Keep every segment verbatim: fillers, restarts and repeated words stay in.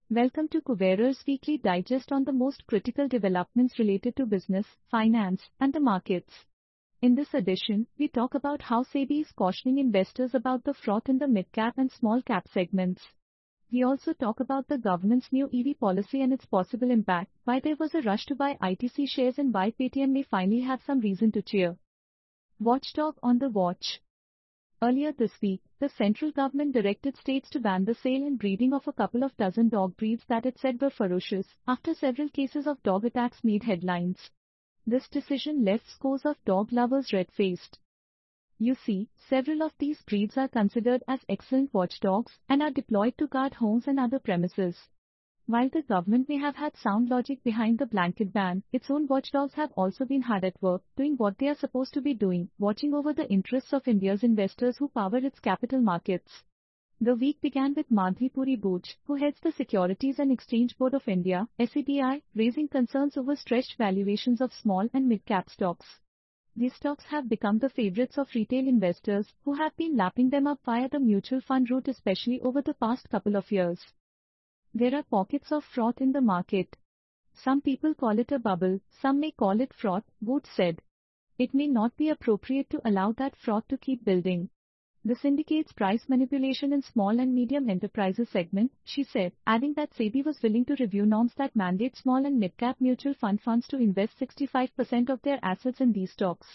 Welcome to Kuberer's weekly digest on the most critical developments related to business, finance, and the markets. In this edition, we talk about how SEBI is cautioning investors about the froth in the mid-cap and small-cap segments. We also talk about the government's new E V policy and its possible impact, why there was a rush to buy I T C shares and why Paytm may finally have some reason to cheer. Watchdog on the watch. Earlier this week, the central government directed states to ban the sale and breeding of a couple of dozen dog breeds that it said were ferocious, after several cases of dog attacks made headlines. This decision left scores of dog lovers red-faced. You see, several of these breeds are considered as excellent watchdogs and are deployed to guard homes and other premises. While the government may have had sound logic behind the blanket ban, its own watchdogs have also been hard at work, doing what they are supposed to be doing, watching over the interests of India's investors who power its capital markets. The week began with Madhvi Puri Bhuj, who heads the Securities and Exchange Board of India, S E B I, raising concerns over stretched valuations of small and mid-cap stocks. These stocks have become the favorites of retail investors, who have been lapping them up via the mutual fund route especially over the past couple of years. There are pockets of froth in the market. Some people call it a bubble, some may call it froth, Bhuj said. It may not be appropriate to allow that froth to keep building. This indicates price manipulation in small and medium enterprises segment, she said, adding that SEBI was willing to review norms that mandate small and mid-cap mutual fund funds to invest sixty-five percent of their assets in these stocks.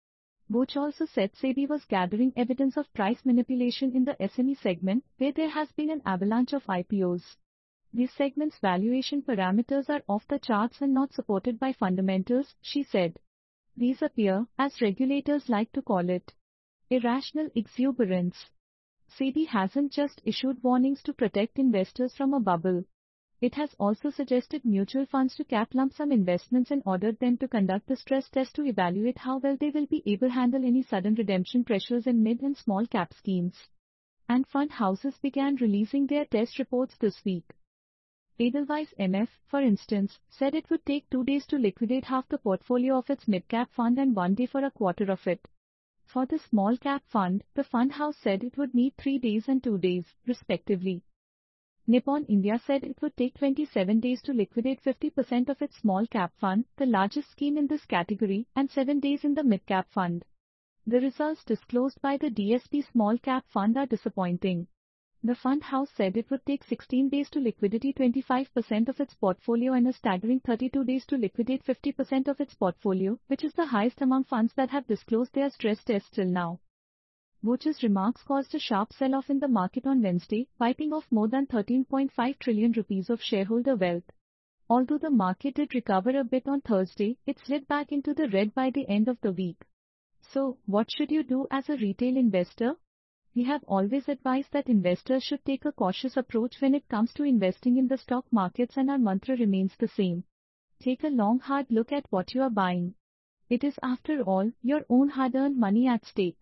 Bhuj also said SEBI was gathering evidence of price manipulation in the S M E segment, where there has been an avalanche of I P Os. These segments' valuation parameters are off the charts and not supported by fundamentals, she said. These appear, as regulators like to call it, irrational exuberance. SEBI hasn't just issued warnings to protect investors from a bubble. It has also suggested mutual funds to cap lump sum investments and ordered them to conduct a stress test to evaluate how well they will be able to handle any sudden redemption pressures in mid and small cap schemes. And fund houses began releasing their test reports this week. Edelweiss M F, for instance, said it would take two days to liquidate half the portfolio of its mid-cap fund and one day for a quarter of it. For the small-cap fund, the fund house said it would need three days and two days, respectively. Nippon India said it would take twenty-seven days to liquidate fifty percent of its small-cap fund, the largest scheme in this category, and seven days in the mid-cap fund. The results disclosed by the D S P small-cap fund are disappointing. The fund house said it would take sixteen days to liquidate twenty-five percent of its portfolio and a staggering thirty-two days to liquidate fifty percent of its portfolio, which is the highest among funds that have disclosed their stress tests till now. Bhuj's remarks caused a sharp sell-off in the market on Wednesday, wiping off more than thirteen point five trillion rupees of shareholder wealth. Although the market did recover a bit on Thursday, it slid back into the red by the end of the week. So, what should you do as a retail investor? We have always advised that investors should take a cautious approach when it comes to investing in the stock markets, and our mantra remains the same. Take a long hard look at what you are buying. It is, after all, your own hard-earned money at stake.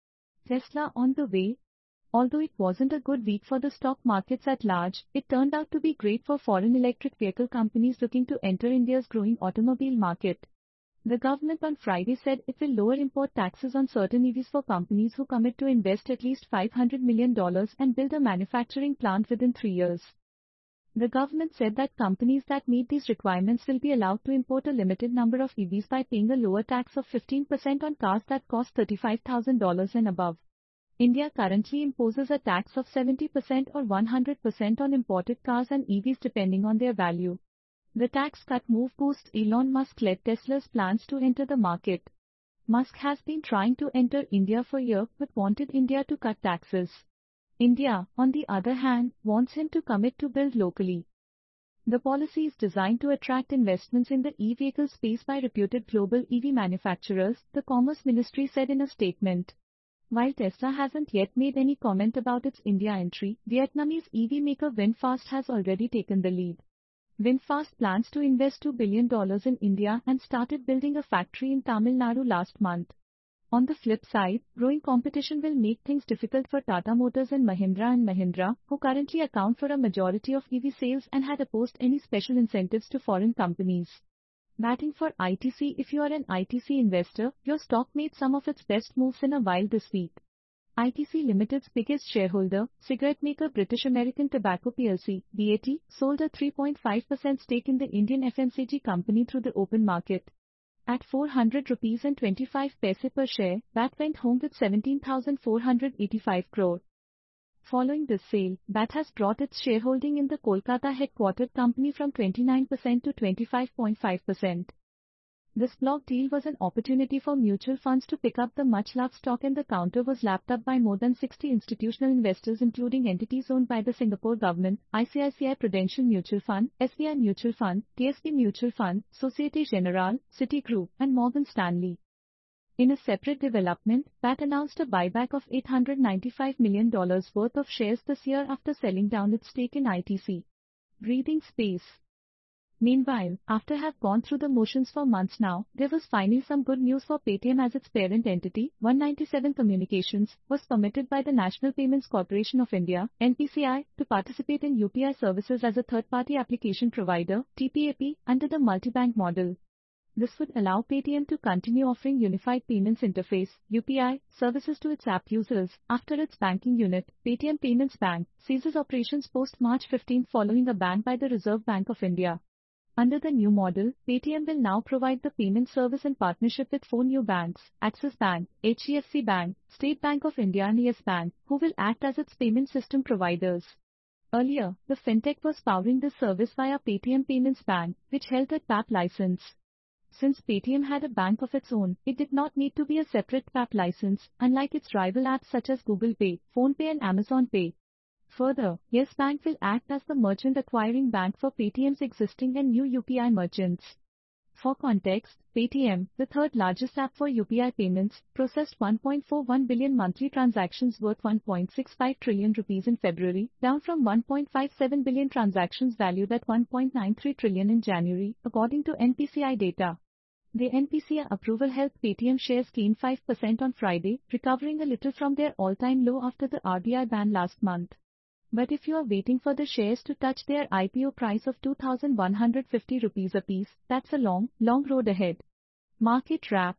Tesla on the way. Although it wasn't a good week for the stock markets at large, it turned out to be great for foreign electric vehicle companies looking to enter India's growing automobile market. The government on Friday said it will lower import taxes on certain E Vs for companies who commit to invest at least five hundred million dollars and build a manufacturing plant within three years. The government said that companies that meet these requirements will be allowed to import a limited number of E Vs by paying a lower tax of fifteen percent on cars that cost thirty-five thousand dollars and above. India currently imposes a tax of seventy percent or one hundred percent on imported cars and E Vs depending on their value. The tax cut move boosts Elon Musk-led Tesla's plans to enter the market. Musk has been trying to enter India for years but wanted India to cut taxes. India, on the other hand, wants him to commit to build locally. The policy is designed to attract investments in the e-vehicle space by reputed global E V manufacturers, the Commerce Ministry said in a statement. While Tesla hasn't yet made any comment about its India entry, Vietnamese E V maker VinFast has already taken the lead. VinFast plans to invest two billion dollars in India and started building a factory in Tamil Nadu last month. On the flip side, growing competition will make things difficult for Tata Motors and Mahindra and Mahindra, who currently account for a majority of E V sales and had opposed any special incentives to foreign companies. Batting for I T C. If you are an I T C investor, your stock made some of its best moves in a while this week. I T C Limited's biggest shareholder, cigarette maker British American Tobacco P L C, B A T, sold a three point five percent stake in the Indian F M C G company through the open market. At four hundred rupees and twenty-five paise per share, B A T went home with seventeen thousand four hundred eighty-five crore. Following this sale, B A T has brought its shareholding in the Kolkata headquartered company from twenty-nine percent to twenty-five point five percent. This block deal was an opportunity for mutual funds to pick up the much-loved stock, and the counter was lapped up by more than sixty institutional investors including entities owned by the Singapore government, I C I C I Prudential Mutual Fund, S B I Mutual Fund, T S B Mutual Fund, Societe Generale, Citigroup, and Morgan Stanley. In a separate development, B A T announced a buyback of eight hundred ninety-five million dollars worth of shares this year after selling down its stake in I T C. Breathing space. Meanwhile, after have gone through the motions for months now, there was finally some good news for Paytm, as its parent entity, one ninety-seven Communications, was permitted by the National Payments Corporation of India, N P C I, to participate in U P I services as a third-party application provider, T P A P, under the multi-bank model. This would allow Paytm to continue offering Unified Payments Interface, U P I, services to its app users, after its banking unit, Paytm Payments Bank, ceases operations post-March fifteenth following a ban by the Reserve Bank of India. Under the new model, Paytm will now provide the payment service in partnership with four new banks, Axis Bank, H D F C Bank, State Bank of India and Yes Bank, who will act as its payment system providers. Earlier, the fintech was powering this service via Paytm Payments Bank, which held a P A P license. Since Paytm had a bank of its own, it did not need to be a separate P A P license, unlike its rival apps such as Google Pay, PhonePe and Amazon Pay. Further, Yes Bank will act as the merchant acquiring bank for Paytm's existing and new U P I merchants. For context, Paytm, the third largest app for U P I payments, processed one point four one billion monthly transactions worth one point six five trillion rupees in February, down from one point five seven billion transactions valued at one point nine three trillion in January, according to N P C I data. The N P C I approval helped Paytm shares gain five percent on Friday, recovering a little from their all-time low after the R B I ban last month. But if you are waiting for the shares to touch their I P O price of two thousand one hundred fifty rupees apiece, that's a long, long road ahead. Market wrap.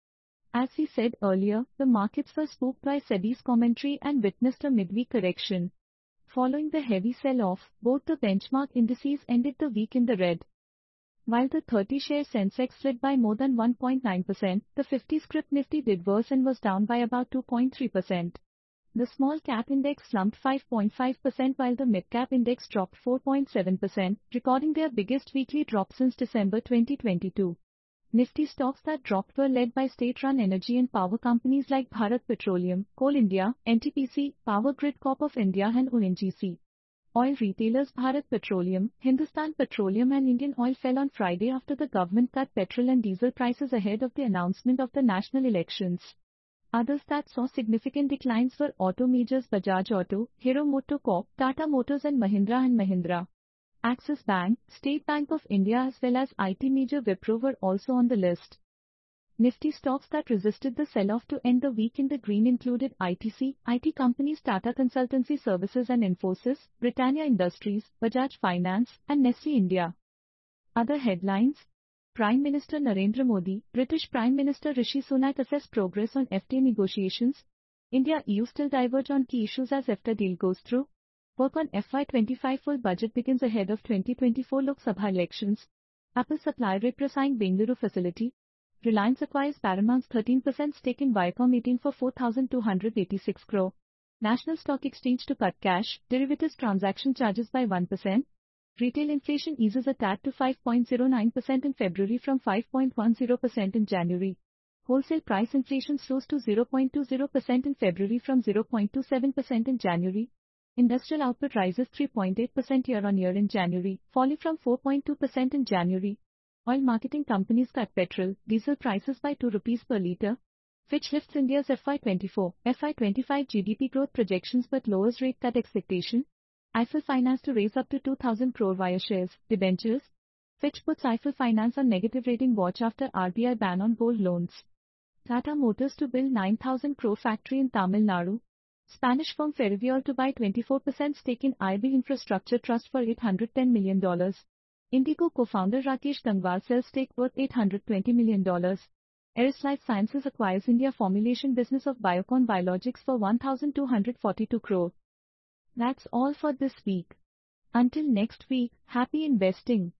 As we said earlier, the markets were spooked by SEBI's commentary and witnessed a midweek correction. Following the heavy sell-off, both the benchmark indices ended the week in the red. While the thirty-share Sensex slid by more than one point nine percent, the fifty script Nifty did worse and was down by about two point three percent. The small cap index slumped five point five percent while the mid cap index dropped four point seven percent, recording their biggest weekly drop since December twenty twenty-two. Nifty stocks that dropped were led by state-run energy and power companies like Bharat Petroleum, Coal India, N T P C, Power Grid Corp of India and O N G C. Oil retailers Bharat Petroleum, Hindustan Petroleum and Indian Oil fell on Friday after the government cut petrol and diesel prices ahead of the announcement of the national elections. Others that saw significant declines were auto majors Bajaj Auto, Hero MotoCorp, Tata Motors and Mahindra and Mahindra. Axis Bank, State Bank of India as well as I T major Wipro were also on the list. Nifty stocks that resisted the sell-off to end the week in the green included I T C, I T companies Tata Consultancy Services and Infosys, Britannia Industries, Bajaj Finance, and Nestle India. Other headlines. Prime Minister Narendra Modi, British Prime Minister Rishi Sunak assess progress on F T A negotiations. India E U still diverge on key issues as F T A deal goes through. Work on F Y twenty-five full budget begins ahead of twenty twenty-four Lok Sabha elections. Apple supply repressing Bengaluru facility. Reliance acquires Paramount's thirteen percent stake in Viacom eighteen for four thousand two hundred eighty-six crore. National Stock Exchange to cut cash, derivatives transaction charges by one percent. Retail inflation eases a tad to five point zero nine percent in February from five point one zero percent in January. Wholesale price inflation slows to zero point two zero percent in February from zero point two seven percent in January. Industrial output rises three point eight percent year-on-year in January, falling from four point two percent in January. Oil marketing companies cut petrol, diesel prices by two rupees per litre. Fitch lifts India's F Y twenty-four, F Y twenty-five G D P growth projections but lowers rate cut expectation. Eiffel Finance to raise up to two thousand crore via shares, debentures. Fitch puts Eiffel Finance on negative rating watch after R B I ban on gold loans. Tata Motors to build nine thousand crore factory in Tamil Nadu. Spanish firm Ferrovial to buy twenty-four percent stake in I B Infrastructure Trust for eight hundred ten million dollars. Indigo co-founder Rakesh Gangwal sells stake worth eight hundred twenty million dollars. Eris Life Sciences acquires India formulation business of Biocon Biologics for one thousand two hundred forty-two crore. That's all for this week. Until next week, happy investing.